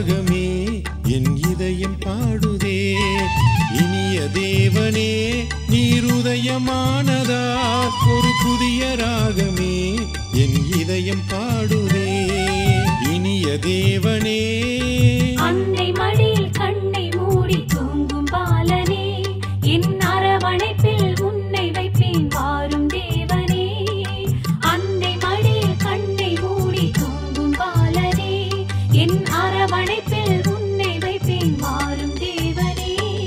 ராகமே என் இதயம் பாடுதே. இனிய தேவனே நீர் உதயமானதா ஒரு புதிய ராகமே என் இதயம் பாடுதே. இனிய தேவனே அன்னை மடியில் கண்ணை மூடி தூங்கும் பாலனே என் அரவணைப்பில் உன்னை வைப்பேன் வாரும் தேவனே. அன்னை மடியில் கண்ணை மூடி தூங்கும் பாலனே என் அரவணைப்பில் உன்னை வைப்பேன் வாரும் தேவனே.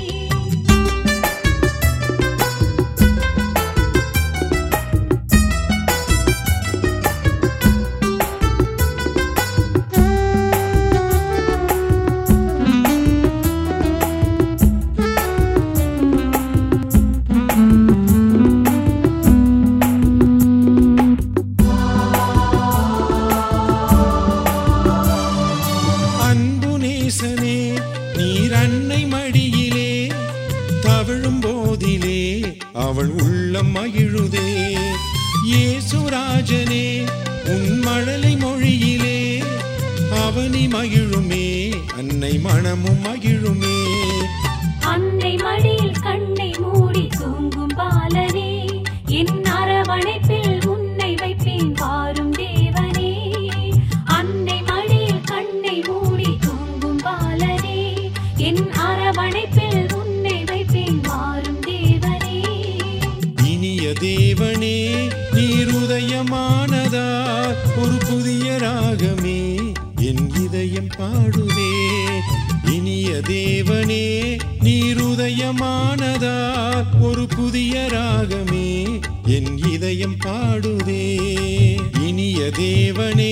நீர் அன்னை மடியிலே தவழும் போதிலே அவள் உள்ளம் மகிழுதே. இயேசுராஜனே உன் மழலை மொழியிலே அவனி மகிழுமே அன்னை மனமும் மகிழுமே. அன்னை மடியில் கண்ணை மூடி தூங்கும் பாலனே என் அரவணைப்பில் உன்னை வைப்பேன் வாரும் தேவனே. அன்னை மடியில் கண்ணை மூடி தூங்கும் பாலனே என் அரவணைப்பில் உன்னை வைப்பேன் வாரும் தேவனே. இனிய தேவனே நீர் உதயமானதா ஒரு புதிய ராகமே என் இதயம் பாடுதே. இனிய தேவனே நீர் உதயமானதா ஒரு புதிய ராகமே என் இதயம் பாடுதே. இனிய தேவனே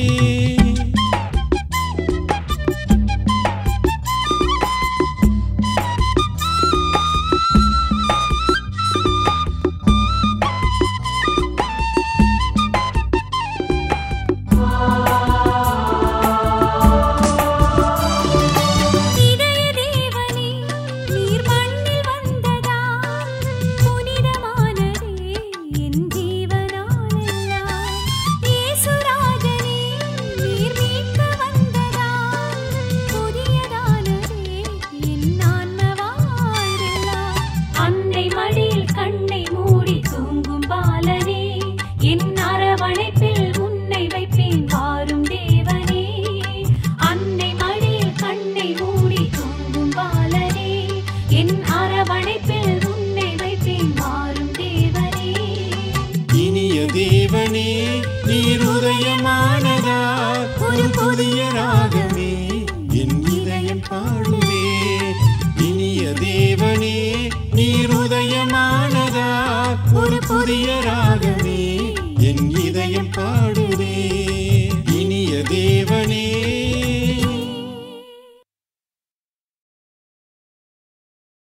தேவனே நீர் உதயமானதா ஒரு புதிய ராகமே என் இதயம் பாடுதே. இனிய தேவனே நீர் உதயமானதா ஒரு புதிய ராகமே என் இதயம் பாடு.